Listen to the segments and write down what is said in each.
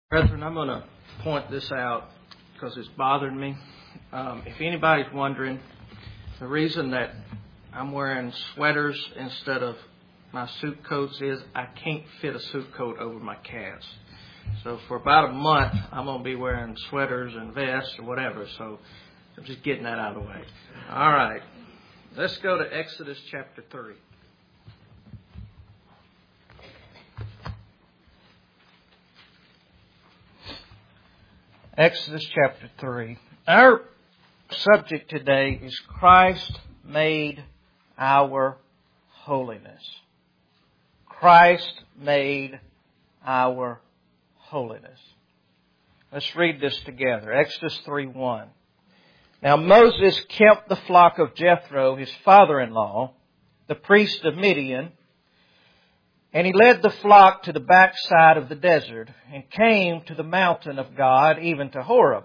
Brethren, I'm going to point this out because it's bothering me. If anybody's wondering, the reason that I'm wearing sweaters instead of my suit coats is I can't fit a suit coat over my calves. So for about a month, I'm going to be wearing sweaters and vests or whatever. So I'm just getting that out of the way. All right. Let's go to Exodus chapter 3. Exodus chapter 3. Our subject today is Christ made our holiness. Christ made our holiness. Let's read this together. Exodus 3:1. Now Moses kept the flock of Jethro, his father-in-law, the priest of Midian, and he led the flock to the backside of the desert and came to the mountain of God, even to Horeb.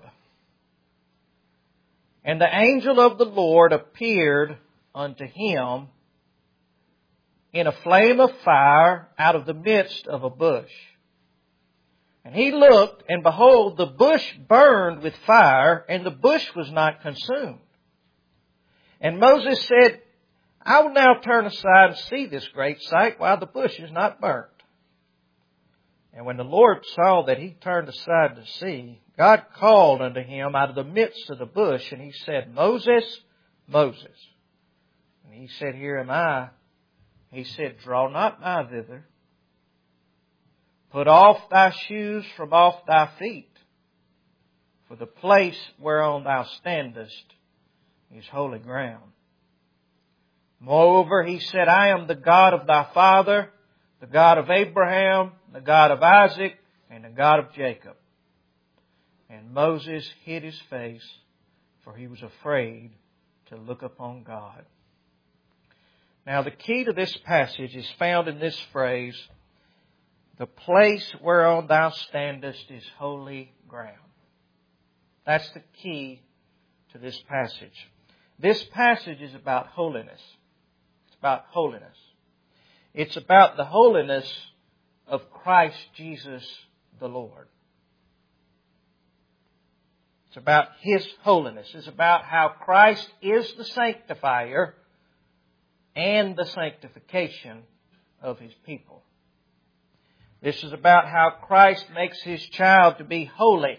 And the angel of the Lord appeared unto him in a flame of fire out of the midst of a bush. And he looked, and behold, the bush burned with fire, and the bush was not consumed. And Moses said, I will now turn aside and see this great sight, while the bush is not burnt. And when the Lord saw that he turned aside to see, God called unto him out of the midst of the bush, and he said, Moses, Moses. And he said, Here am I. He said, Draw not nigh thither. Put off thy shoes from off thy feet, for the place whereon thou standest is holy ground. Moreover, he said, I am the God of thy father, the God of Abraham, the God of Isaac, and the God of Jacob. And Moses hid his face, for he was afraid to look upon God. Now, the key to this passage is found in this phrase, the place whereon thou standest is holy ground. That's the key to this passage. This passage is about holiness. It's about holiness. It's about the holiness of Christ Jesus the Lord. It's about His holiness. It's about how Christ is the sanctifier and the sanctification of His people. This is about how Christ makes His child to be holy.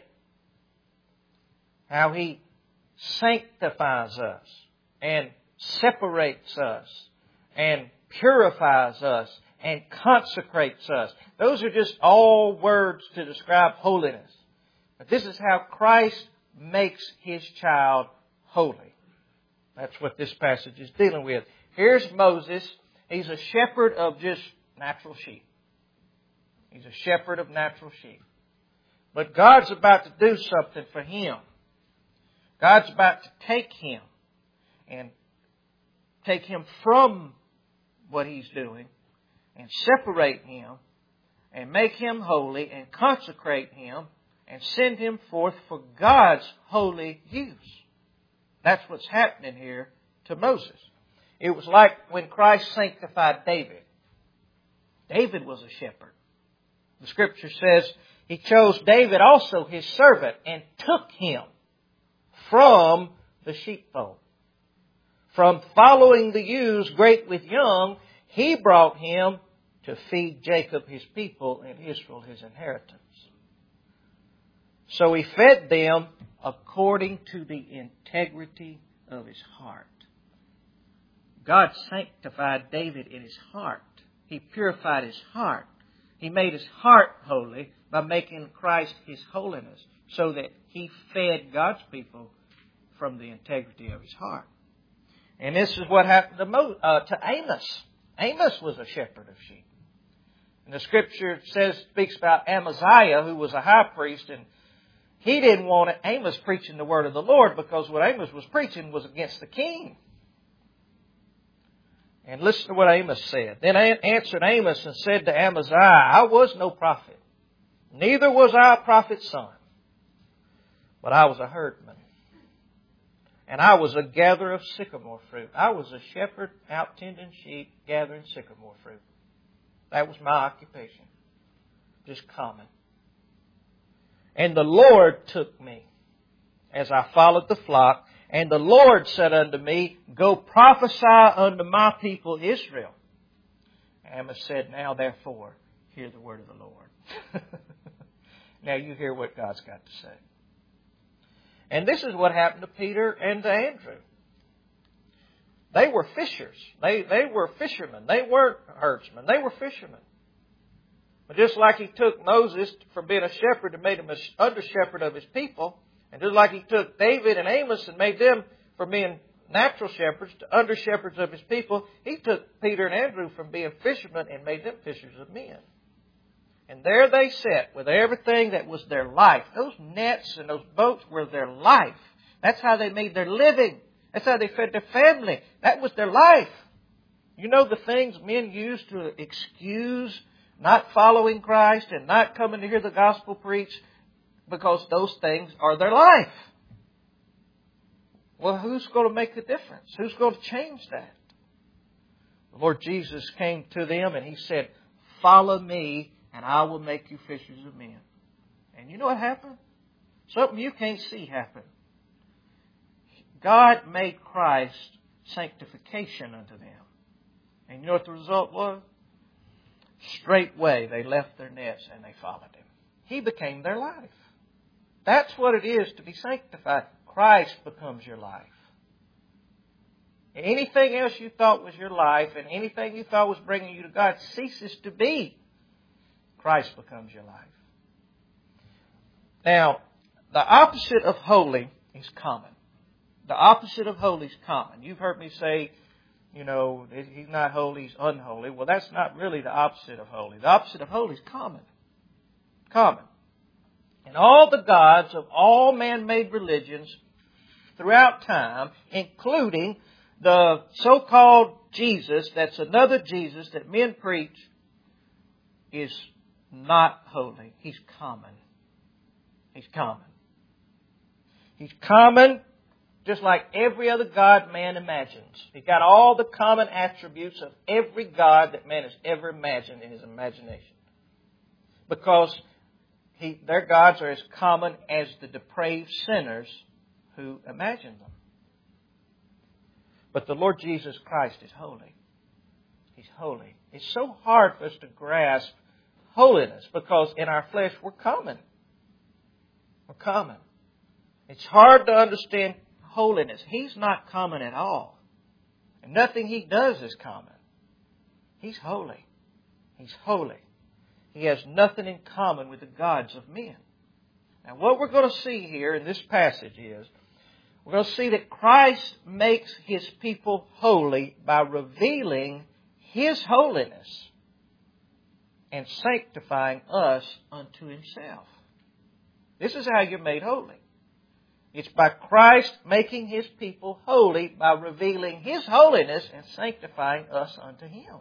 How He sanctifies us and separates us and purifies us and consecrates us. Those are just all words to describe holiness. But this is how Christ makes His child holy. That's what this passage is dealing with. Here's Moses. He's a shepherd of just natural sheep. He's a shepherd of natural sheep. But God's about to do something for him. God's about to take him and take him from what he's doing and separate him and make him holy and consecrate him and send him forth for God's holy use. That's what's happening here to Moses. It was like when Christ sanctified David. David was a shepherd. The Scripture says He chose David also His servant and took him from the sheepfold. From following the ewes great with young, He brought him to feed Jacob His people and Israel His inheritance. So He fed them according to the integrity of His heart. God sanctified David in his heart. He purified his heart. He made his heart holy by making Christ His holiness so that He fed God's people from the integrity of His heart. And this is what happened to Amos. Amos was a shepherd of sheep. And the Scripture speaks about Amaziah, who was a high priest, and he didn't want Amos preaching the word of the Lord because what Amos was preaching was against the king. And listen to what Amos said. Then answered Amos and said to Amaziah, I was no prophet, neither was I a prophet's son, but I was a herdman. And I was a gatherer of sycamore fruit. I was a shepherd out tending sheep, gathering sycamore fruit. That was my occupation. Just common. And the Lord took me as I followed the flock. And the Lord said unto me, Go prophesy unto my people Israel. Amos said, Now therefore, hear the word of the Lord. Now you hear what God's got to say. And this is what happened to Peter and to Andrew. They were fishers. They were fishermen. They weren't herdsmen. They were fishermen. But just like He took Moses from being a shepherd and made him an under-shepherd of His people, and just like He took David and Amos and made them from being natural shepherds to under-shepherds of His people, He took Peter and Andrew from being fishermen and made them fishers of men. And there they sat with everything that was their life. Those nets and those boats were their life. That's how they made their living. That's how they fed their family. That was their life. You know the things men use to excuse not following Christ and not coming to hear the gospel preached, because those things are their life. Well, who's going to make the difference? Who's going to change that? The Lord Jesus came to them and He said, Follow me and I will make you fishers of men. And you know what happened? Something you can't see happen. God made Christ sanctification unto them. And you know what the result was? Straightway they left their nets and they followed Him. He became their life. That's what it is to be sanctified. Christ becomes your life. And anything else you thought was your life and anything you thought was bringing you to God ceases to be. Christ becomes your life. Now, the opposite of holy is common. The opposite of holy is common. You've heard me say, you know, He's not holy, He's unholy. Well, that's not really the opposite of holy. The opposite of holy is common. Common. And all the gods of all man-made religions throughout time, including the so-called Jesus, that's another Jesus that men preach, is not holy. He's common. He's common. He's common just like every other God man imagines. He's got all the common attributes of every God that man has ever imagined in his imagination. Because their gods are as common as the depraved sinners who imagine them. But the Lord Jesus Christ is holy. He's holy. It's so hard for us to grasp holiness because in our flesh we're common. We're common. It's hard to understand holiness. He's not common at all. And nothing He does is common. He's holy. He's holy. He has nothing in common with the gods of men. Now what we're going to see here in this passage is, we're going to see that Christ makes His people holy by revealing His holiness and sanctifying us unto Himself. This is how you're made holy. It's by Christ making His people holy by revealing His holiness and sanctifying us unto Him.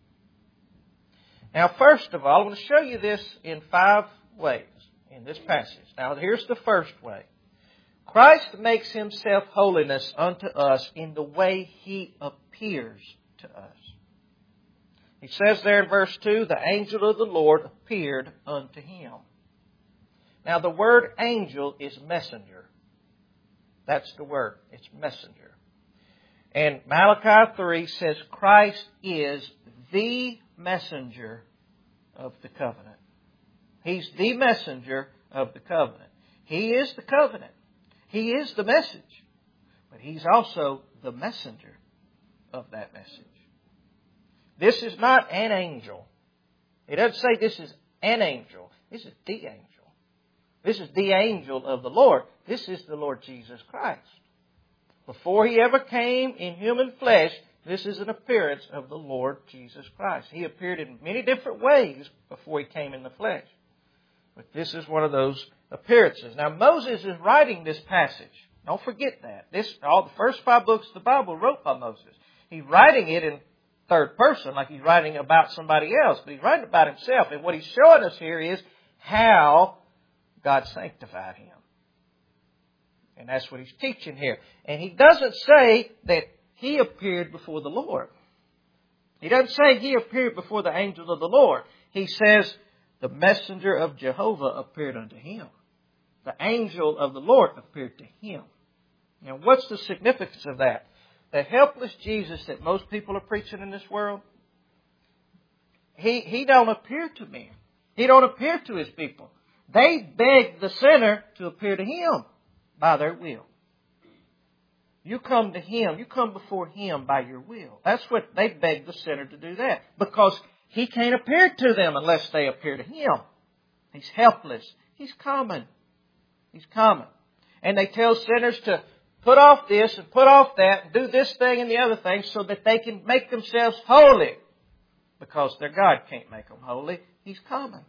Now, first of all, I want to show you this in 5 ways in this passage. Now, here's the first way. Christ makes Himself holiness unto us in the way He appears to us. He says there in verse 2, the angel of the Lord appeared unto him. Now, the word angel is messenger. That's the word. It's messenger. And Malachi 3 says Christ is the messenger of the covenant. He's the messenger of the covenant. He is the covenant. He is the message. But He's also the messenger of that message. This is not an angel. It doesn't say this is an angel. This is the angel. This is the angel of the Lord. This is the Lord Jesus Christ. Before He ever came in human flesh, this is an appearance of the Lord Jesus Christ. He appeared in many different ways before He came in the flesh. But this is one of those appearances. Now, Moses is writing this passage. Don't forget that. All the first 5 books of the Bible were wrote by Moses. He's writing it in third person, like he's writing about somebody else, but he's writing about himself. And what he's showing us here is how God sanctified him. And that's what he's teaching here. And he doesn't say that he appeared before the Lord. He doesn't say he appeared before the angel of the Lord. He says the messenger of Jehovah appeared unto him. the angel of the Lord appeared to him. Now, what's the significance of that? The helpless Jesus that most people are preaching in this world, He don't appear to men. He don't appear to His people. They beg the sinner to appear to Him by their will. You come to Him. You come before Him by your will. That's what they beg the sinner to do that. Because He can't appear to them unless they appear to Him. He's helpless. He's common. He's common. And they tell sinners to put off this and put off that and do this thing and the other thing so that they can make themselves holy. Because their God can't make them holy. He's common.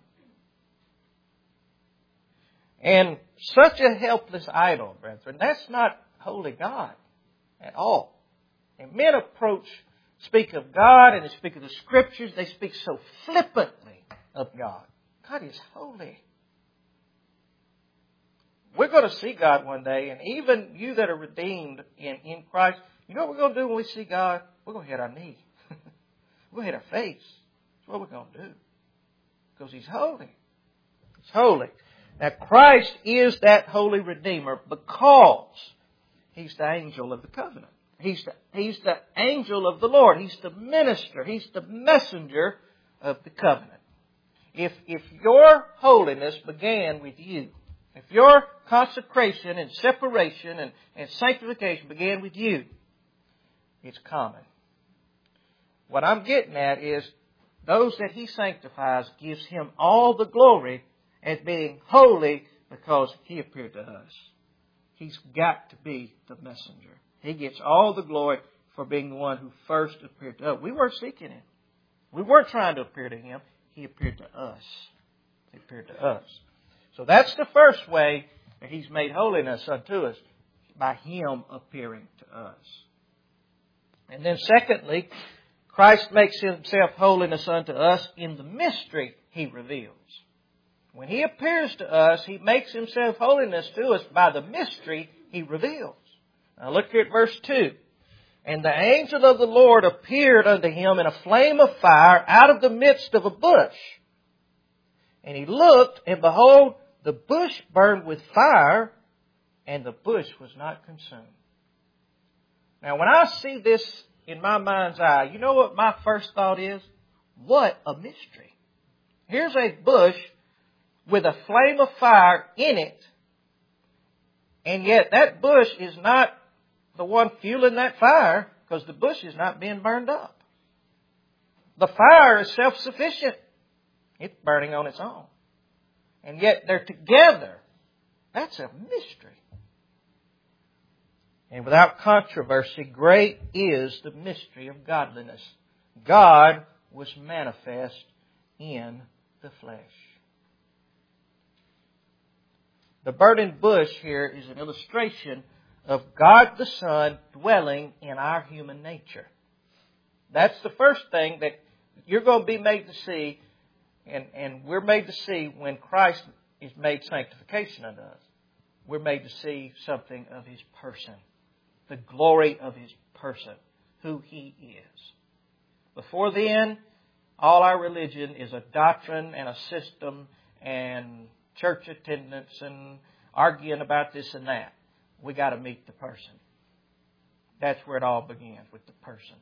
And such a helpless idol, brethren, that's not holy God at all. And men speak of God and they speak of the Scriptures. They speak so flippantly of God. God is holy. We're going to see God one day, and even you that are redeemed in Christ, you know what we're going to do when we see God? We're going to hit our knee. We're going to hit our face. That's what we're going to do. Because He's holy. He's holy. Now, Christ is that holy Redeemer because He's the angel of the covenant. He's the angel of the Lord. He's the minister. He's the messenger of the covenant. If your holiness began with you, if your consecration and separation and sanctification began with you, it's common. What I'm getting at is those that He sanctifies gives Him all the glory as being holy because He appeared to us. He's got to be the messenger. He gets all the glory for being the one who first appeared to us. We weren't seeking Him. We weren't trying to appear to Him. He appeared to us. He appeared to us. So that's the first way that He's made holiness unto us, by Him appearing to us. And then secondly, Christ makes Himself holiness unto us in the mystery He reveals. When He appears to us, He makes Himself holiness to us by the mystery He reveals. Now look here at verse 2. And the angel of the Lord appeared unto him in a flame of fire out of the midst of a bush. And he looked, and behold, the bush burned with fire, and the bush was not consumed. Now when I see this in my mind's eye, you know what my first thought is? What a mystery. Here's a bush with a flame of fire in it, and yet that bush is not the one fueling that fire, because the bush is not being burned up. The fire is self-sufficient. It's burning on its own. And yet they're together. That's a mystery. And without controversy, great is the mystery of godliness. God was manifest in the flesh. The burning bush here is an illustration of God the Son dwelling in our human nature. That's the first thing that you're going to be made to see, and we're made to see when Christ is made sanctification unto us. We're made to see something of His person, the glory of His person, who He is. Before then, all our religion is a doctrine and a system and church attendance and arguing about this and that. We got to meet the person. That's where it all begins, with the person.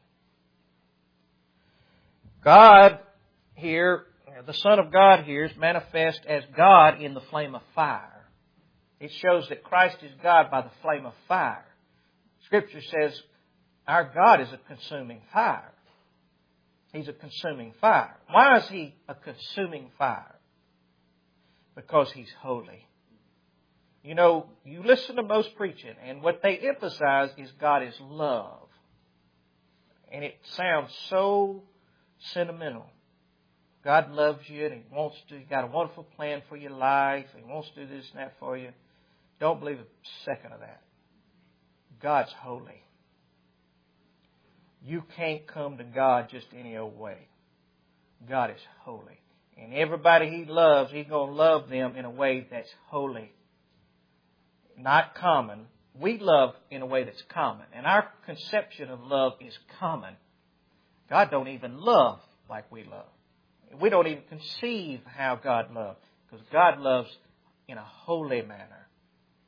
God here, the Son of God here, is manifest as God in the flame of fire. It shows that Christ is God by the flame of fire. Scripture says our God is a consuming fire. He's a consuming fire. Why is He a consuming fire? Because He's holy. You know, you listen to most preaching, and what they emphasize is God is love. And it sounds so sentimental. God loves you, and He's got a wonderful plan for your life, and He wants to do this and that for you. Don't believe a second of that. God's holy. You can't come to God just any old way. God is holy. And everybody He loves, He's going to love them in a way that's holy. Not common. We love in a way that's common. And our conception of love is common. God don't even love like we love. We don't even conceive how God loves. Because God loves in a holy manner.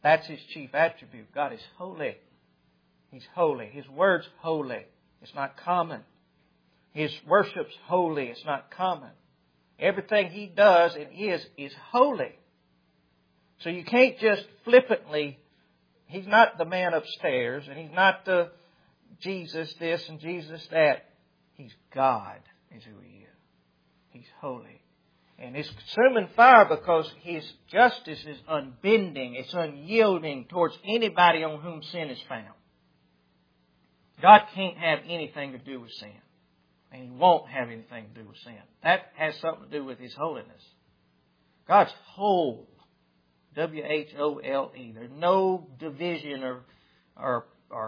That's His chief attribute. God is holy. He's holy. His word's holy. It's not common. His worship's holy. It's not common. Everything He does and is holy. So you can't just flippantly, He's not the man upstairs, and He's not the Jesus this and Jesus that. He's God is who He is. He's holy. And it's consuming fire because His justice is unbending. It's unyielding towards anybody on whom sin is found. God can't have anything to do with sin. And He won't have anything to do with sin. That has something to do with His holiness. God's whole. W-H-O-L-E. There's no division or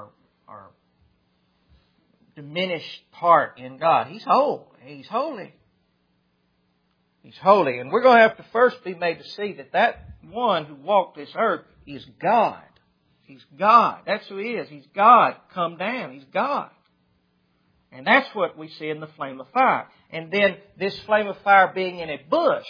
diminished part in God. He's whole. He's holy. He's holy. And we're going to have to first be made to see that one who walked this earth is God. He's God. That's who He is. He's God come down. He's God. And that's what we see in the flame of fire. And then this flame of fire being in a bush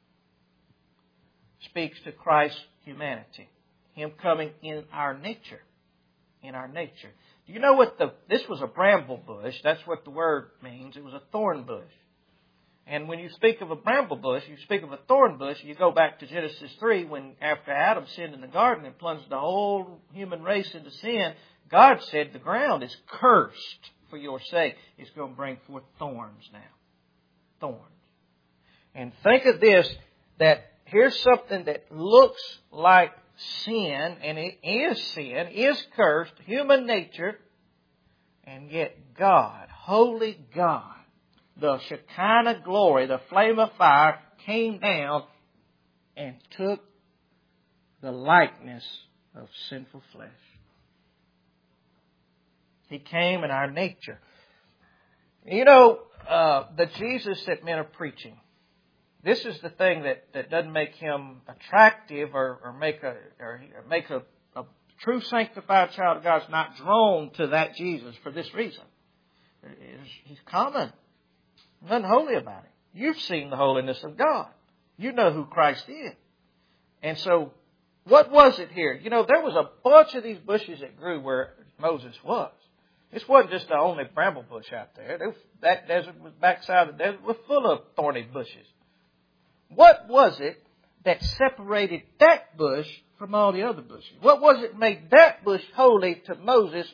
speaks to Christ's humanity. Him coming in our nature. In our nature. Do you know what this was a bramble bush. That's what the word means. It was a thorn bush. And when you speak of a bramble bush, you speak of a thorn bush, you go back to Genesis 3 when after Adam sinned in the garden and plunged the whole human race into sin, God said the ground is cursed for your sake. It's going to bring forth thorns now. Thorns. And think of this, that here's something that looks like sin, and it is sin, is cursed, human nature, and yet God, holy God, the Shekinah glory, the flame of fire, came down and took the likeness of sinful flesh. He came in our nature. You know, the Jesus that men are preaching, this is the thing that doesn't make Him attractive or make a true sanctified child of God is not drawn to that Jesus for this reason. He's common. Nothing holy about Him. You've seen the holiness of God. You know who Christ is. And so, what was it here? You know, there was a bunch of these bushes that grew where Moses was. This wasn't just the only bramble bush out there. That desert was backside of the desert was full of thorny bushes. What was it that separated that bush from all the other bushes? What was it that made that bush holy to Moses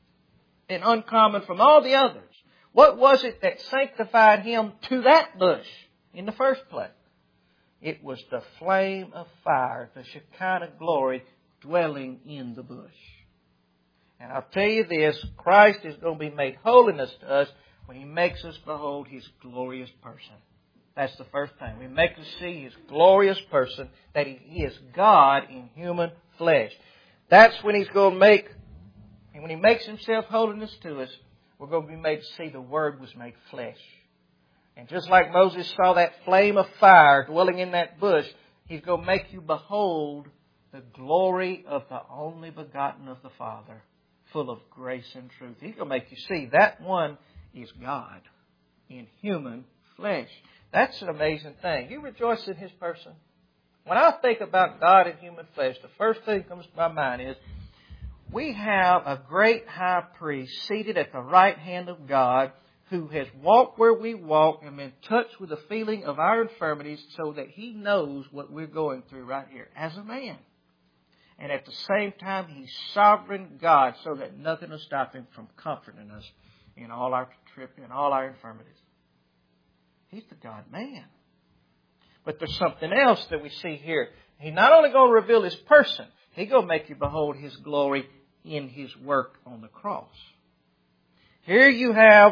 and uncommon from all the others? What was it that sanctified him to that bush in the first place? It was the flame of fire, the Shekinah glory dwelling in the bush. And I'll tell you this, Christ is going to be made holiness to us when He makes us behold His glorious person. That's the first thing. We make us see His glorious person, that He is God in human flesh. That's when He's going to make, and when He makes Himself holiness to us, we're going to be made to see the Word was made flesh. And just like Moses saw that flame of fire dwelling in that bush, He's going to make you behold the glory of the only begotten of the Father, full of grace and truth. He's going to make you see that one is God in human flesh. That's an amazing thing. You rejoice in His person. When I think about God in human flesh, the first thing that comes to my mind is we have a great high priest seated at the right hand of God who has walked where we walk and been touched with the feeling of our infirmities so that He knows what we're going through right here as a man. And at the same time, He's sovereign God so that nothing will stop Him from comforting us in all our trip, in all our infirmities. He's the God-man. But there's something else that we see here. He's not only going to reveal His person, He's going to make you behold His glory in His work on the cross. Here you have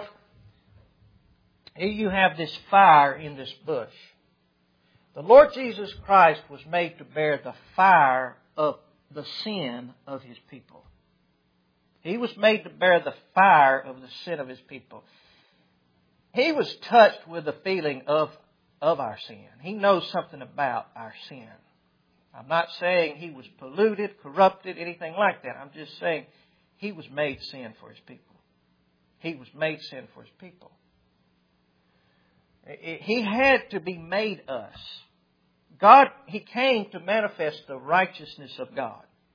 this fire in this bush. The Lord Jesus Christ was made to bear the fire of the sin of His people. He was made to bear the fire of the sin of His people. He was touched with the feeling of our sin. He knows something about our sin. I'm not saying He was polluted, corrupted, anything like that. I'm just saying He was made sin for His people. He was made sin for His people. He had to be made us. God, He came to manifest the righteousness of God.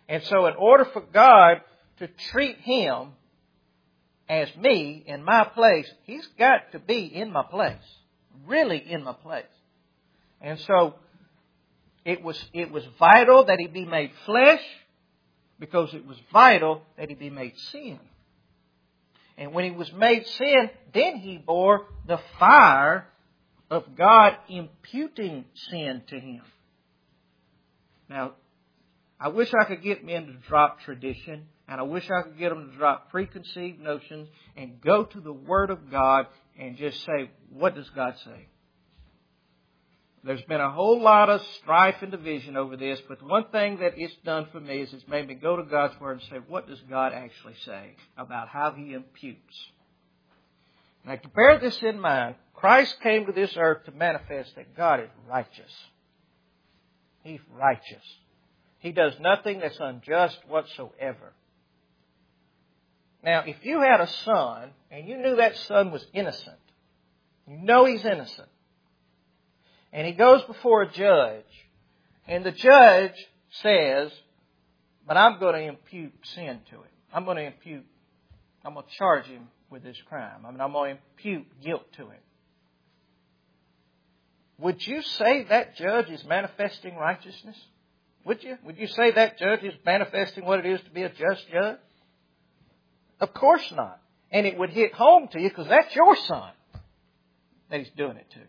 And so in order for God to treat him as me in my place, He's got to be in my place. Really in my place. And so it was vital that He be made flesh, because it was vital that He be made sin. And when He was made sin, then He bore the fire of God imputing sin to Him. Now, I wish I could get men to drop tradition, and I wish I could get them to drop preconceived notions and go to the Word of God and just say, what does God say? There's been a whole lot of strife and division over this, but one thing that it's done for me is it's made me go to God's Word and say, what does God actually say about how He imputes? Now, to bear this in mind, Christ came to this earth to manifest that God is righteous. He's righteous. He does nothing that's unjust whatsoever. Now, if you had a son and you knew that son was innocent, you know he's innocent, and he goes before a judge, and the judge says, but I'm going to impute sin to him. I'm going to charge him with this crime. I'm going to impute guilt to him. Would you say that judge is manifesting righteousness? Would you? Would you say that judge is manifesting what it is to be a just judge? Of course not. And it would hit home to you because that's your son that he's doing it to.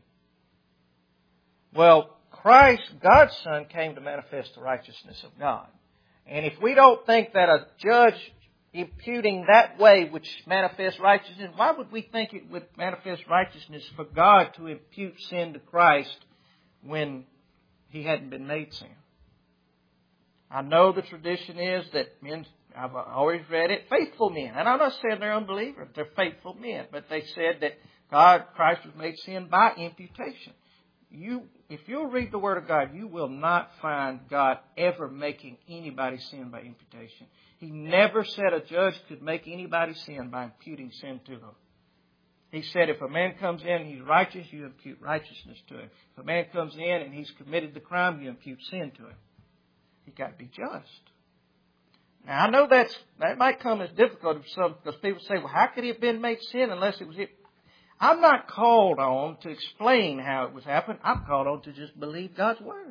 Well, Christ, God's Son, came to manifest the righteousness of God. And if we don't think that a judge imputing that way which manifests righteousness, why would we think it would manifest righteousness for God to impute sin to Christ when He hadn't been made sin? I know the tradition is that men, I've always read it, faithful men. And I'm not saying they're unbelievers, they're faithful men. But they said that Christ was made sin by imputation. If you'll read the Word of God, you will not find God ever making anybody sin by imputation. He never said a judge could make anybody sin by imputing sin to them. He said if a man comes in and he's righteous, you impute righteousness to him. If a man comes in and he's committed the crime, you impute sin to him. He's got to be just. Now, I know that might come as difficult for some, because people say, well, how could he have been made sin unless it was it? I'm not called on to explain how it was happened. I'm called on to just believe God's Word.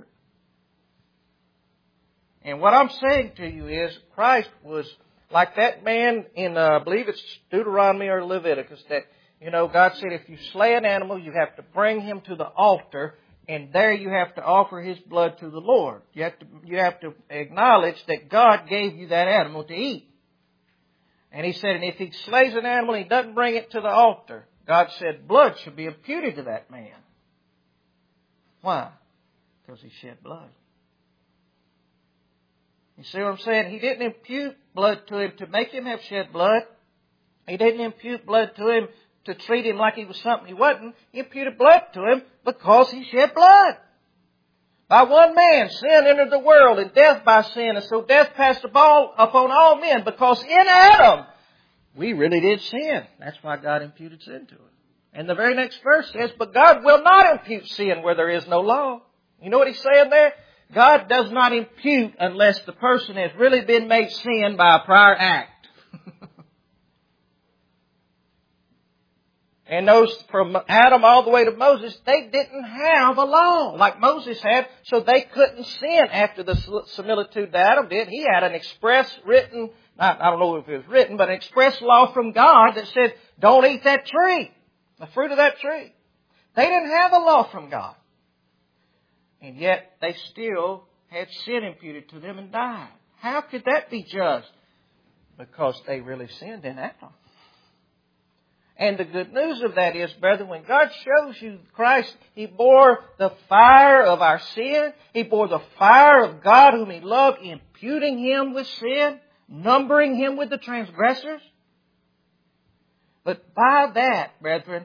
And what I'm saying to you is Christ was like that man in, I believe it's Deuteronomy or Leviticus, that, God said if you slay an animal, you have to bring him to the altar, and there you have to offer his blood to the Lord. You have to acknowledge that God gave you that animal to eat. And He said, and if he slays an animal and he doesn't bring it to the altar, God said blood should be imputed to that man. Why? Because he shed blood. You see what I'm saying? He didn't impute blood to him to make him have shed blood. He didn't impute blood to him to treat him like he was something he wasn't. He imputed blood to him because he shed blood. By one man, sin entered the world, and death by sin. And so death passed upon all men, because in Adam, we really did sin. That's why God imputed sin to us. And the very next verse says, but God will not impute sin where there is no law. You know what He's saying there? God does not impute unless the person has really been made sin by a prior act. And those from Adam all the way to Moses, they didn't have a law like Moses had, so they couldn't sin after the similitude that Adam did. He had an express written, I don't know if it was written, but an express law from God that said, don't eat that tree, the fruit of that tree. They didn't have a law from God. And yet they still had sin imputed to them and died. How could that be just? Because they really sinned in Adam. And the good news of that is, brethren, when God shows you Christ, He bore the fire of our sin. He bore the fire of God whom He loved, imputing Him with sin, numbering Him with the transgressors. But by that, brethren,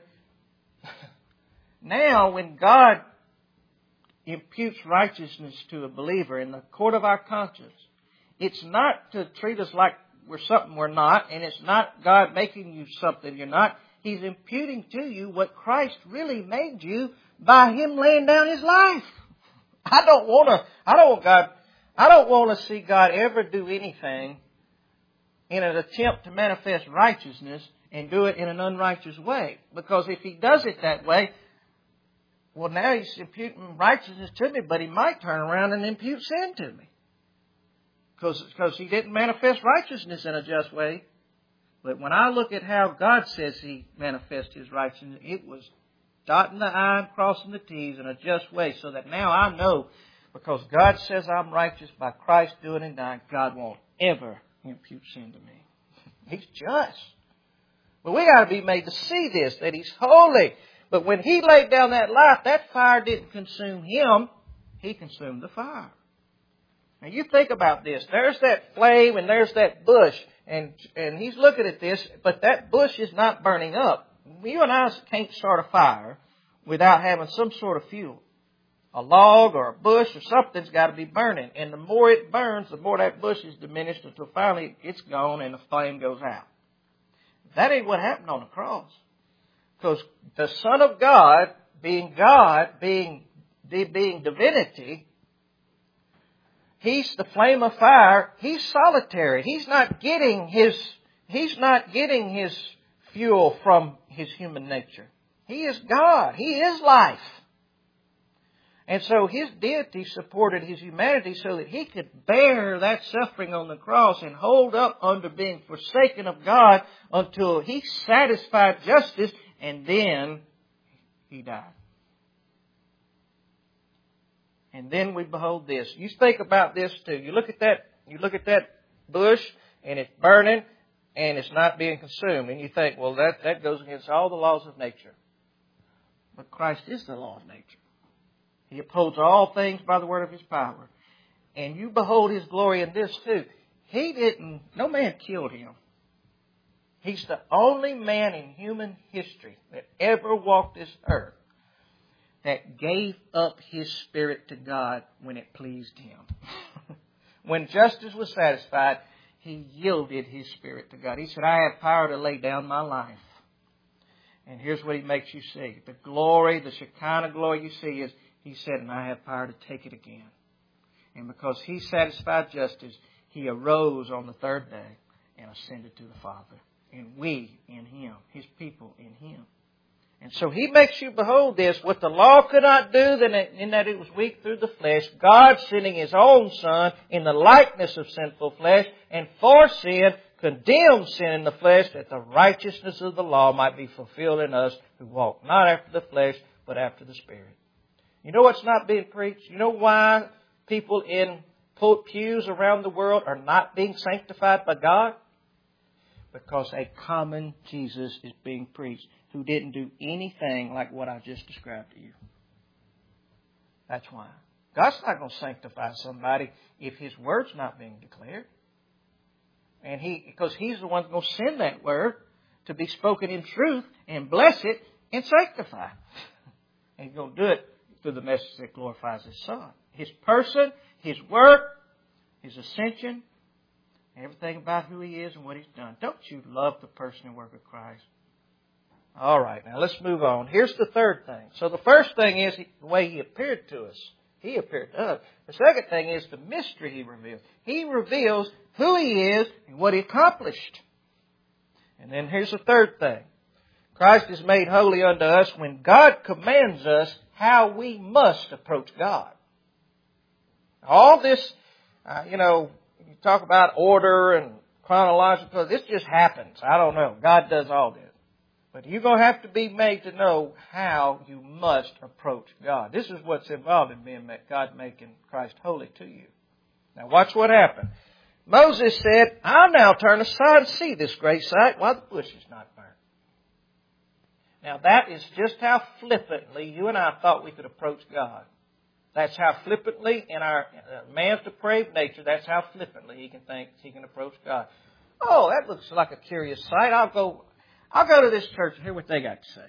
now when God imputes righteousness to a believer in the court of our conscience, it's not to treat us like we're something we're not, and it's not God making you something you're not. He's imputing to you what Christ really made you by Him laying down His life. I don't want God I don't want to see God ever do anything in an attempt to manifest righteousness and do it in an unrighteous way. Because if He does it that way, well, now He's imputing righteousness to me, but He might turn around and impute sin to me. Because He didn't manifest righteousness in a just way. But when I look at how God says He manifests His righteousness, it was dotting the I and crossing the T's in a just way, so that now I know, because God says I'm righteous by Christ doing and dying, God won't ever impute sin to me. He's just. But we got to be made to see this, that He's holy. But when He laid down that life, that fire didn't consume Him. He consumed the fire. Now you think about this. There's that flame and there's that bush. And He's looking at this, but that bush is not burning up. You and I can't start a fire without having some sort of fuel. A log or a bush or something's got to be burning. And the more it burns, the more that bush is diminished until finally it's gone and the flame goes out. That ain't what happened on the cross. Because the Son of God, being divinity, He's the flame of fire. He's solitary. He's not getting his fuel from His human nature. He is God. He is life. And so His deity supported His humanity so that He could bear that suffering on the cross and hold up under being forsaken of God until He satisfied justice, and then He died. And then we behold this. You think about this too. You look at that bush and it's burning and it's not being consumed. And you think, well, that goes against all the laws of nature. But Christ is the law of nature. He upholds all things by the word of His power. And you behold His glory in this too. No man killed Him. He's the only man in human history that ever walked this earth that gave up His spirit to God when it pleased Him. When justice was satisfied, He yielded His spirit to God. He said, I have power to lay down my life. And here's what He makes you see. The glory, the Shekinah glory you see is, He said, and I have power to take it again. And because He satisfied justice, He arose on the third day and ascended to the Father. And we in Him, His people in Him. And so He makes you behold this, what the law could not do, in that it was weak through the flesh, God sending His own Son in the likeness of sinful flesh, and for sin, condemned sin in the flesh, that the righteousness of the law might be fulfilled in us who walk not after the flesh, but after the Spirit. You know what's not being preached? You know why people in pews around the world are not being sanctified by God? Because a common Jesus is being preached who didn't do anything like what I just described to you. That's why. God's not going to sanctify somebody if His word's not being declared. And because He's the one that's going to send that word to be spoken in truth and bless it and sanctify. And He's going to do it through the message that glorifies His Son. His person, His work, His ascension, everything about who He is and what He's done. Don't you love the person and work of Christ? All right, now let's move on. Here's the third thing. So the first thing is the way He appeared to us. He appeared to us. The second thing is the mystery He reveals. He reveals who He is and what He accomplished. And then here's the third thing. Christ is made holy unto us when God commands us how we must approach God. All this, you talk about order and chronological. This just happens. I don't know. God does all this. But you're going to have to be made to know how you must approach God. This is what's involved in God making Christ holy to you. Now watch what happened. Moses said, I'll now turn aside and see this great sight while the bush is not burnt. Now that is just how flippantly you and I thought we could approach God. That's how flippantly in our man's depraved nature, that's how flippantly he can think he can approach God. Oh, that looks like a curious sight. I'll go to this church and hear what they got to say.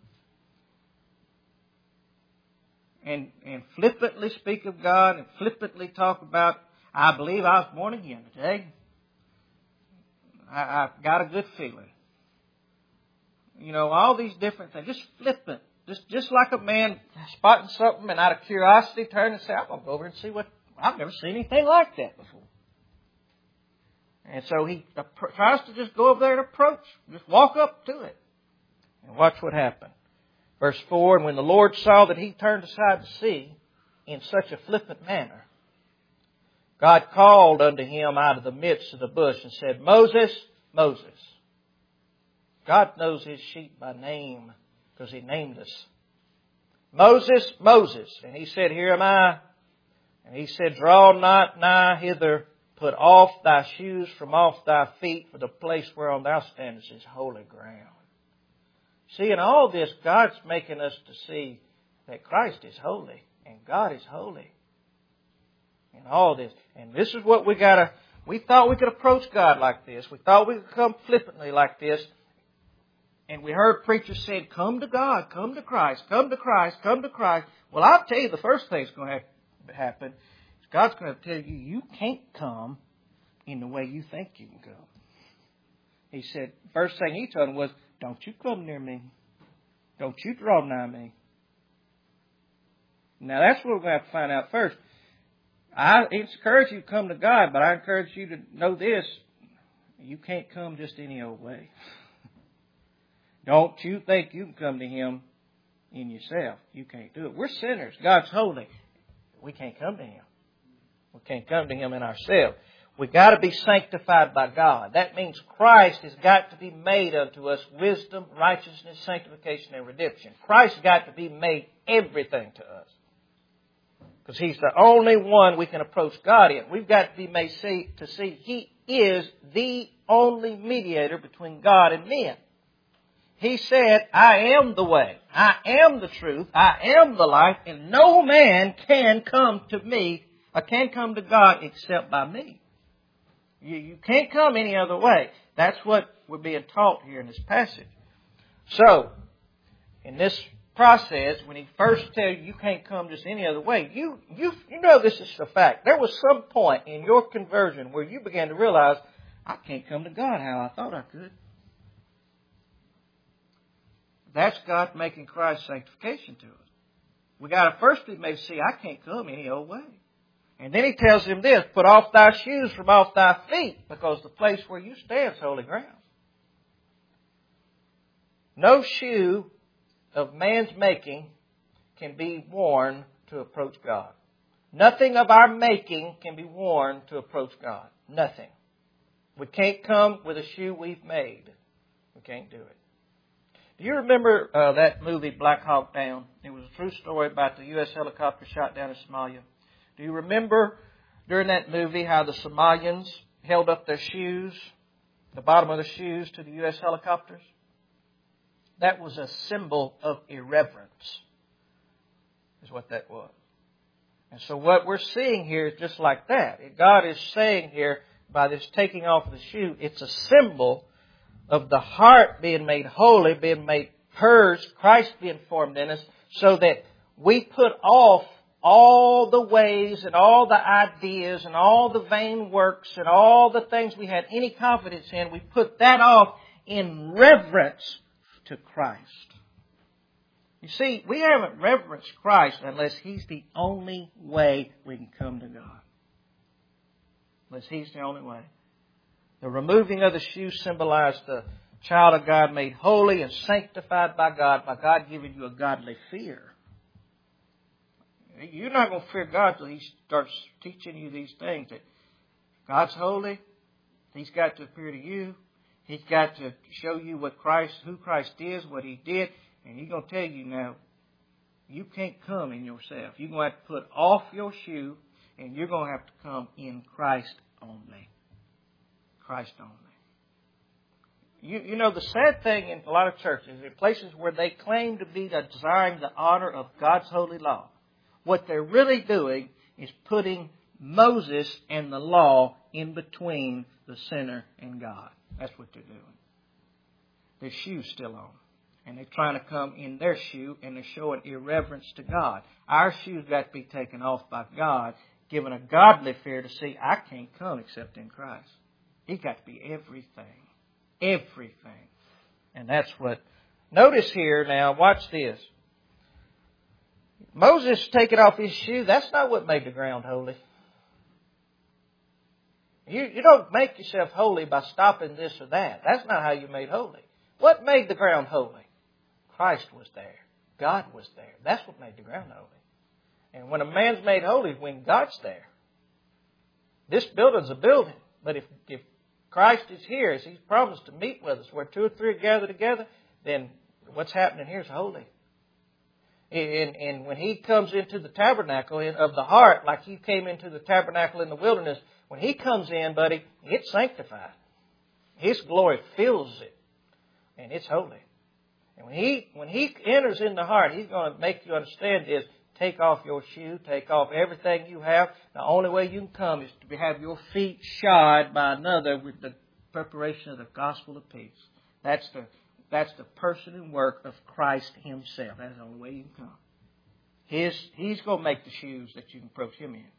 And flippantly speak of God and flippantly talk about, I believe I was born again today. I've got a good feeling. All these different things. Just flippant. Just like a man spotting something and out of curiosity turn and say, I'm going to go over and see what I've never seen anything like that before. And so he tries to just go over there and approach, just walk up to it. And watch what happened. Verse 4, and when the Lord saw that he turned aside to see in such a flippant manner, God called unto him out of the midst of the bush and said, Moses, Moses. God knows His sheep by name because He named us. Moses, Moses. And he said, Here am I. And he said, Draw not nigh hither, put off thy shoes from off thy feet, for the place whereon thou standest is holy ground. See, in all this, God's making us to see that Christ is holy and God is holy. In all this. And this is what we thought we could approach God like this. We thought we could come flippantly like this. And we heard preachers saying, come to God, come to Christ, come to Christ, come to Christ. Well, I'll tell you the first thing that's going to happen is God's going to tell you, you can't come in the way you think you can come. He said, first thing He told him was, don't you come near me. Don't you draw nigh me. Now that's what we're going to have to find out first. I encourage you to come to God, but I encourage you to know this. You can't come just any old way. Don't you think you can come to Him in yourself. You can't do it. We're sinners. God's holy. We can't come to Him. We can't come to Him in ourselves. We've got to be sanctified by God. That means Christ has got to be made unto us wisdom, righteousness, sanctification, and redemption. Christ's got to be made everything to us. Because He's the only one we can approach God in. We've got to be made to see He is the only mediator between God and men. He said, I am the way, I am the truth, I am the life, and no man can come to me, or can come to God except by me. You can't come any other way. That's what we're being taught here in this passage. So, in this process, when He first tells you can't come just any other way, you know this is a fact. There was some point in your conversion where you began to realize, I can't come to God how I thought I could. That's God making Christ's sanctification to us. We got to first be made to see, I can't come any old way. And then He tells him this, put off thy shoes from off thy feet, because the place where you stand is holy ground. No shoe of man's making can be worn to approach God. Nothing of our making can be worn to approach God. Nothing. We can't come with a shoe we've made. We can't do it. Do you remember that movie Black Hawk Down? It was a true story about the U.S. helicopter shot down in Somalia. Do you remember during that movie how the Somalians held up their shoes, the bottom of the shoes, to the U.S. helicopters? That was a symbol of irreverence, is what that was. And so what we're seeing here is just like that. God is saying here, by this taking off of the shoe, it's a symbol of the heart being made holy, being made purged, Christ being formed in us, so that we put off all the ways and all the ideas and all the vain works and all the things we had any confidence in. We put that off in reverence to Christ. You see, we haven't reverenced Christ unless He's the only way we can come to God. Unless He's the only way. The removing of the shoe symbolized the child of God made holy and sanctified by God giving you a godly fear. You're not going to fear God till He starts teaching you these things. That God's holy. He's got to appear to you. He's got to show you who Christ is, what He did. And He's going to tell you now, you can't come in yourself. You're going to have to put off your shoe, and you're going to have to come in Christ only. Christ only. You know, the sad thing in a lot of churches, in places where they claim to be desiring the honor of God's holy law, what they're really doing is putting Moses and the law in between the sinner and God. That's what they're doing. Their shoe's still on. And they're trying to come in their shoe, and they're showing irreverence to God. Our shoe's got to be taken off by God, given a godly fear to see, I can't come except in Christ. He's got to be everything. Everything. And that's what... Notice here now, watch this. Moses taking off his shoe, that's not what made the ground holy. You don't make yourself holy by stopping this or that. That's not how you're made holy. What made the ground holy? Christ was there. God was there. That's what made the ground holy. And when a man's made holy, when God's there. This building's a building. But if Christ is here, as He's promised to meet with us, where 2 or 3 are gathered together, then what's happening here is holy. And when He comes into the tabernacle of the heart, like He came into the tabernacle in the wilderness, when He comes in, buddy, it's sanctified. His glory fills it. And it's holy. And when He enters in the heart, He's going to make you understand this. Take off your shoe. Take off everything you have. The only way you can come is to have your feet shod by another with the preparation of the gospel of peace. That's the person and work of Christ Himself. That's the only way you can come. He's going to make the shoes that you can approach Him in.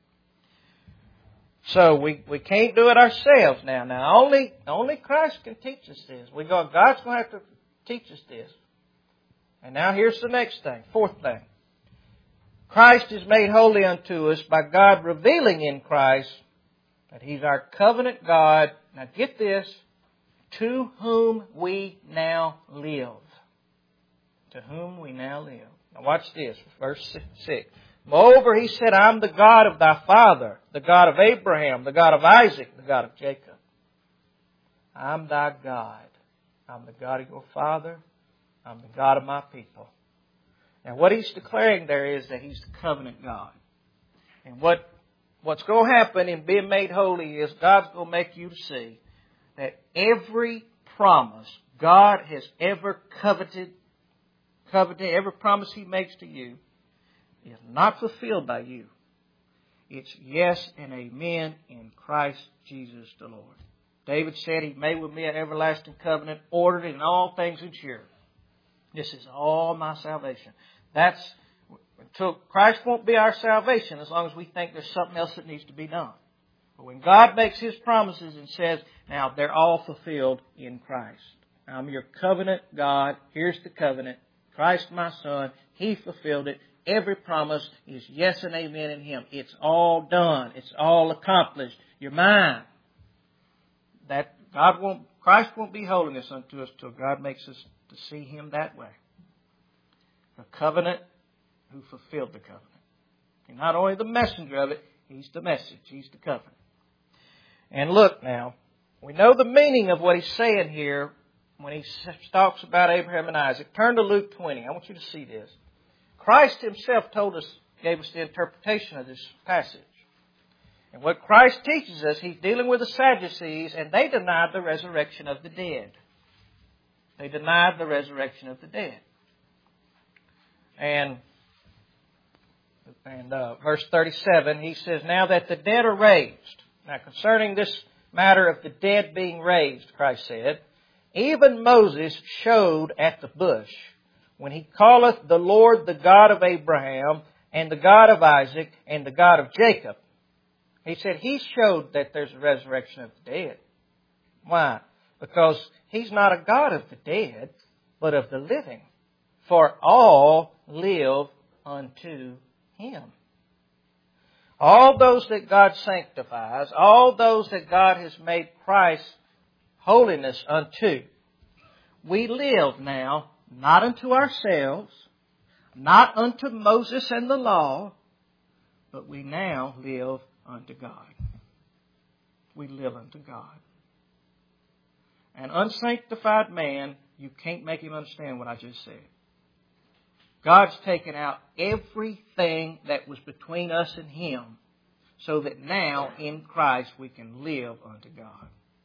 So we can't do it ourselves now. Now only Christ can teach us this. God's going to have to teach us this. And now here's the next thing, 4th thing. Christ is made holy unto us by God revealing in Christ that He's our covenant God. Now get this, to whom we now live. To whom we now live. Now watch this, verse 6. Moreover, He said, I'm the God of thy father, the God of Abraham, the God of Isaac, the God of Jacob. I'm thy God. I'm the God of your father. I'm the God of my people. And what He's declaring there is that He's the covenant God. And what's going to happen in being made holy is God's going to make you to see that every promise God has ever coveted, every promise He makes to you, is not fulfilled by you. It's yes and amen in Christ Jesus the Lord. David said He made with me an everlasting covenant, ordered in all things ensured. This is all my salvation. Until Christ won't be our salvation as long as we think there's something else that needs to be done. But when God makes His promises and says, now they're all fulfilled in Christ. I'm your covenant God. Here's the covenant. Christ my Son. He fulfilled it. Every promise is yes and amen in Him. It's all done. It's all accomplished. You're mine. Christ won't be holiness unto us till God makes us to see Him that way. The covenant who fulfilled the covenant. And not only the messenger of it, He's the message. He's the covenant. And look now, we know the meaning of what He's saying here when He talks about Abraham and Isaac. Turn to Luke 20. I want you to see this. Christ Himself gave us the interpretation of this passage. And what Christ teaches us, He's dealing with the Sadducees, and they denied the resurrection of the dead. They denied the resurrection of the dead. And verse 37, He says, now that the dead are raised. Now concerning this matter of the dead being raised, Christ said, even Moses showed at the bush, when he calleth the Lord the God of Abraham, and the God of Isaac, and the God of Jacob. He said He showed that there's a resurrection of the dead. Why? Because He's not a God of the dead, but of the living. For all live unto Him. All those that God sanctifies, all those that God has made Christ holiness unto, we live now not unto ourselves, not unto Moses and the law, but we now live unto God. We live unto God. An unsanctified man, you can't make him understand what I just said. God's taken out everything that was between us and Him so that now in Christ we can live unto God.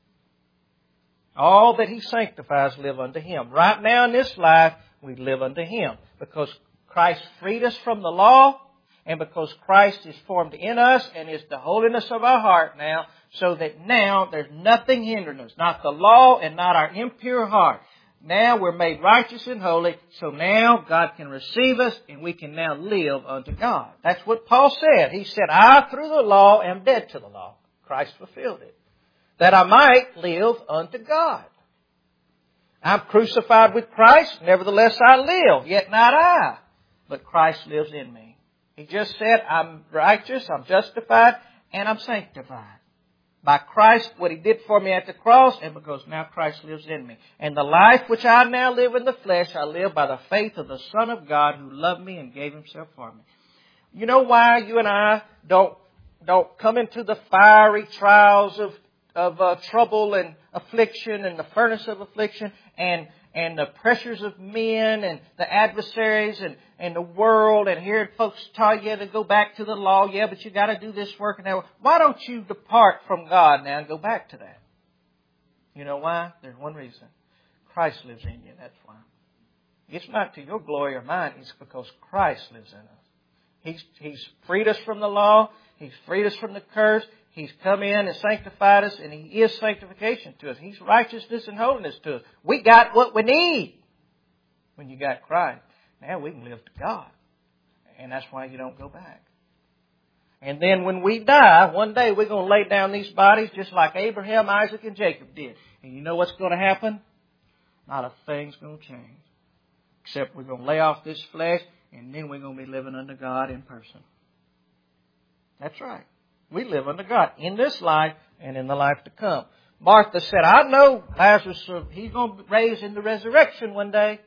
All that He sanctifies live unto Him. Right now in this life, we live unto Him because Christ freed us from the law and because Christ is formed in us and is the holiness of our heart now, so that now there's nothing hindering us, not the law and not our impure heart. Now we're made righteous and holy, so now God can receive us and we can now live unto God. That's what Paul said. He said, I through the law am dead to the law. Christ fulfilled it. That I might live unto God. I'm crucified with Christ, nevertheless I live, yet not I, but Christ lives in me. He just said, I'm righteous, I'm justified, and I'm sanctified. by Christ, what He did for me at the cross, and because now Christ lives in me. And the life which I now live in the flesh, I live by the faith of the Son of God who loved me and gave Himself for me. You know why you and I don't come into the fiery trials of trouble and affliction and the furnace of affliction and the pressures of men and the adversaries and the world, and hearing folks tell you to go back to the law. Yeah, but you got to do this work and that work. Why don't you depart from God now and go back to that? You know why? There's one reason. Christ lives in you. That's why. It's not to your glory or mine. It's because Christ lives in us. He's freed us from the law. He's freed us from the curse. He's come in and sanctified us, and He is sanctification to us. He's righteousness and holiness to us. We got what we need when you got Christ. Now we can live to God. And that's why you don't go back. And then when we die, one day we're going to lay down these bodies just like Abraham, Isaac, and Jacob did. And you know what's going to happen? Not a thing's going to change. Except we're going to lay off this flesh, and then we're going to be living under God in person. That's right. We live under God in this life and in the life to come. Martha said, I know Lazarus, he's going to raise in the resurrection one day.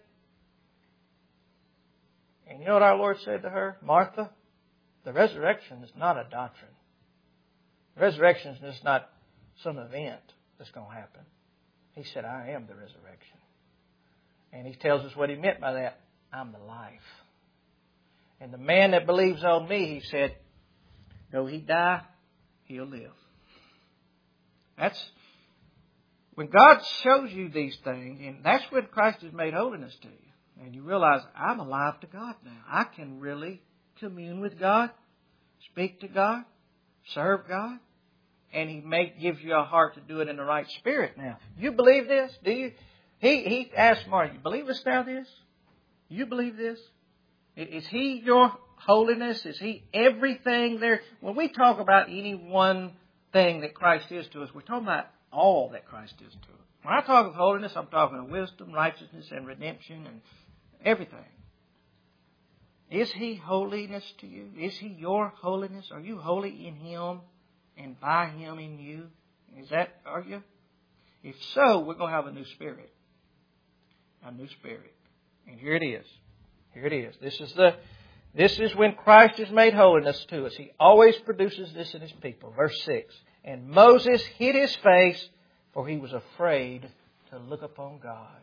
And you know what our Lord said to her? Martha, the resurrection is not a doctrine. The resurrection is just not some event that's going to happen. He said, I am the resurrection. And He tells us what He meant by that. I'm the life. And the man that believes on me, He said, though he die, he'll live. That's when God shows you these things, and that's when Christ has made holiness to you. And you realize, I'm alive to God now. I can really commune with God, speak to God, serve God, and He gives you a heart to do it in the right spirit now. You believe this? Do you? He asked Martha, you believest thou this? You believe this? Is He your holiness? Is He everything there? When we talk about any one thing that Christ is to us, we're talking about all that Christ is to us. When I talk of holiness, I'm talking of wisdom, righteousness, and redemption, and everything. Is He holiness to you? Is He your holiness? Are you holy in Him and by Him in you? Are you? If so, we're going to have a new spirit. A new spirit. And here it is. Here it is. This is when Christ has made holiness to us. He always produces this in His people. Verse 6. And Moses hid his face, for he was afraid to look upon God.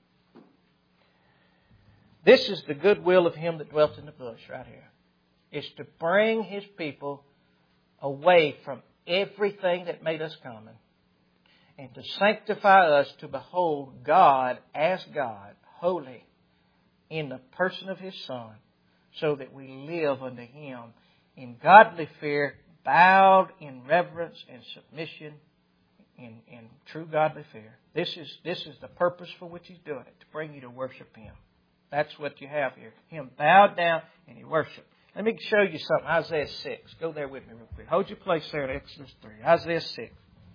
This is the goodwill of Him that dwelt in the bush right here. It's to bring His people away from everything that made us common and to sanctify us to behold God as God, holy, in the person of His Son, so that we live unto Him in godly fear, bowed in reverence and submission in true godly fear. This is the purpose for which He's doing it, to bring you to worship Him. That's what you have here. Him bowed down and He worshiped. Let me show you something. Isaiah 6. Go there with me real quick. Hold your place there in Exodus 3. Isaiah 6.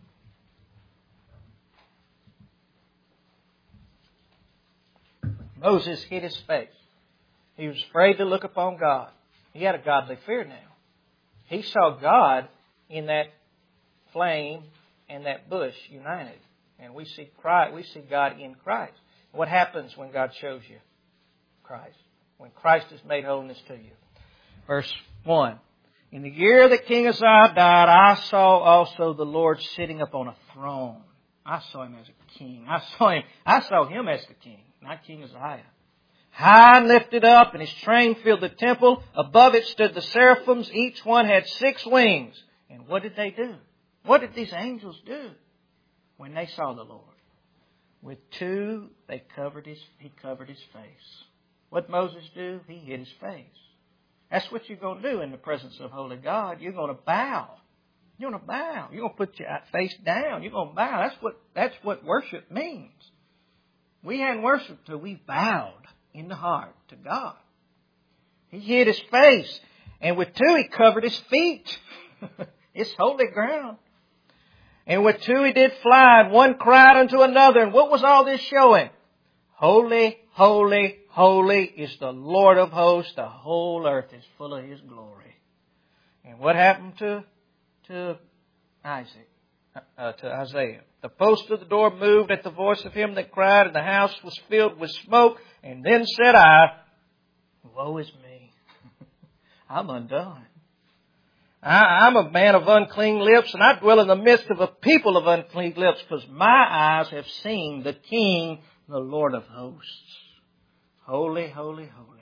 Moses hid his face. He was afraid to look upon God. He had a godly fear now. He saw God in that flame and that bush united. And we see Christ, we see God in Christ. What happens when God shows you Christ? When Christ has made holiness to you. Verse 1. In the year that King Uzziah died, I saw also the Lord sitting upon a throne. I saw Him as a king. I saw Him as the king, not King Uzziah. High and lifted up, and His train filled the temple. Above it stood the seraphims. Each one had 6 wings. And what did they do? What did these angels do when they saw the Lord? With 2, he covered his face. What did Moses do? He hid his face. That's what you're going to do in the presence of holy God. You're going to bow. You're going to bow. You're going to put your face down. You're going to bow. That's what worship means. We hadn't worshiped till we bowed in the heart to God. He hid his face. And with 2, he covered his feet. It's holy ground. And with 2 he did fly, and 1 cried unto another. And what was all this showing? Holy, holy, holy is the Lord of hosts. The whole earth is full of His glory. And what happened to Isaac? to Isaiah. The post of the door moved at the voice of him that cried, and the house was filled with smoke. And then said I, woe is me. I'm undone. I'm a man of unclean lips, and I dwell in the midst of a people of unclean lips, because my eyes have seen the King, the Lord of hosts. Holy, holy, holy.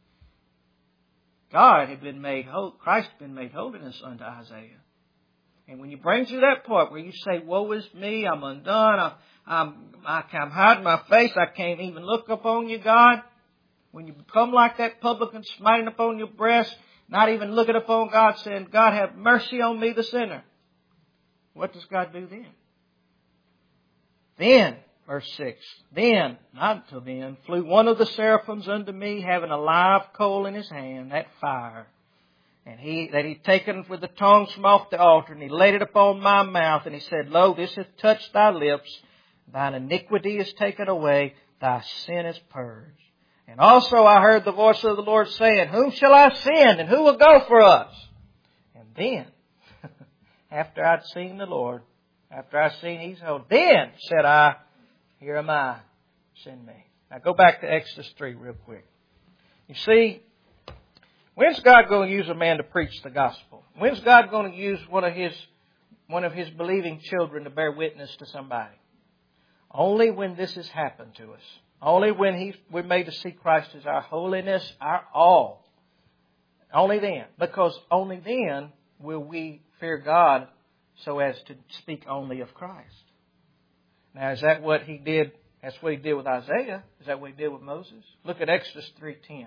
God had been made holy. Christ had been made holiness unto Isaiah. And when you bring to that point where you say, woe is me, I'm undone, I'm hiding my face, I can't even look upon you, God. When you become like that publican smiting upon your breast, not even looking upon God, saying, God, have mercy on me, the sinner. What does God do then? Then, verse 6, then, not until then, flew one of the seraphims unto me, having a live coal in his hand, that fire. And he'd taken with the tongs from off the altar, and he laid it upon my mouth, and he said, Lo, this hath touched thy lips, thine iniquity is taken away, thy sin is purged. And also I heard the voice of the Lord saying, Whom shall I send, and who will go for us? And then, after I'd seen the Lord, after I'd seen He's holy, then said I, Here am I, send me. Now go back to Exodus 3 real quick. You see, when's God going to use a man to preach the gospel? When's God going to use one of His believing children to bear witness to somebody? Only when this has happened to us. Only when we're made to see Christ as our holiness, our all. Only then. Because only then will we fear God so as to speak only of Christ. Now, is that what He did? That's what He did with Isaiah. Is that what He did with Moses? Look at Exodus 3:10.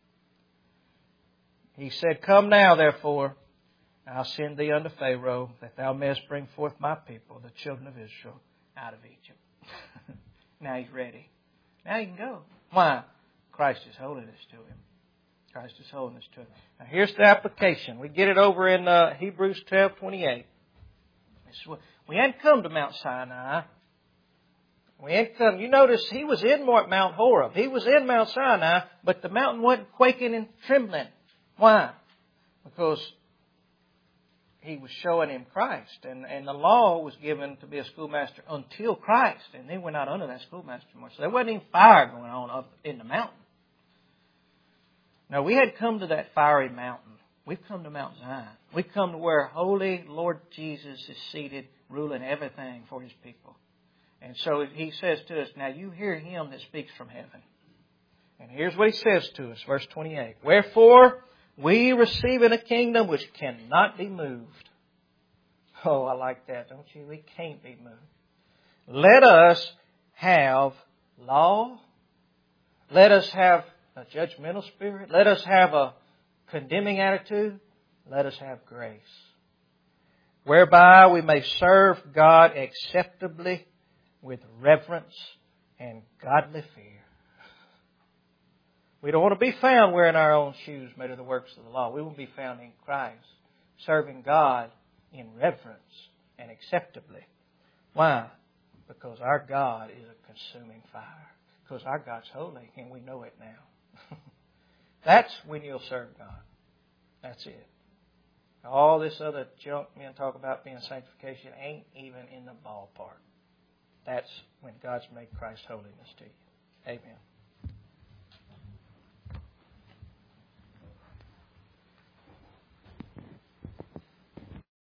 He said, Come now, therefore, I'll send thee unto Pharaoh, that thou mayest bring forth my people, the children of Israel, out of Egypt. Now He's ready. Now you can go. Why? Christ is holiness to him. Christ is holiness to him. Now here's the application. We get it over in Hebrews 12:28. We hadn't come to Mount Sinai. We hadn't come. You notice he was in Mount Horeb. He was in Mount Sinai, but the mountain wasn't quaking and trembling. Why? Because he was showing him Christ. And the law was given to be a schoolmaster until Christ. And then we're not under that schoolmaster anymore. So there wasn't even fire going on up in the mountain. No, we had come to that fiery mountain. We've come to Mount Zion. We've come to where holy Lord Jesus is seated, ruling everything for His people. And so He says to us, now you hear Him that speaks from heaven. And here's what He says to us, verse 28. Wherefore, we receive in a kingdom which cannot be moved. Oh, I like that, don't you? We can't be moved. Let us have law. Let us have a judgmental spirit. Let us have a condemning attitude. Let us have grace. Whereby we may serve God acceptably with reverence and godly fear. We don't want to be found wearing our own shoes made of the works of the law. We want to be found in Christ, serving God in reverence and acceptably. Why? Because our God is a consuming fire. Because our God's holy, and we know it now. That's when you'll serve God. That's it. All this other junk men talk about being sanctification ain't even in the ballpark. That's when God's made Christ holiness to you. Amen.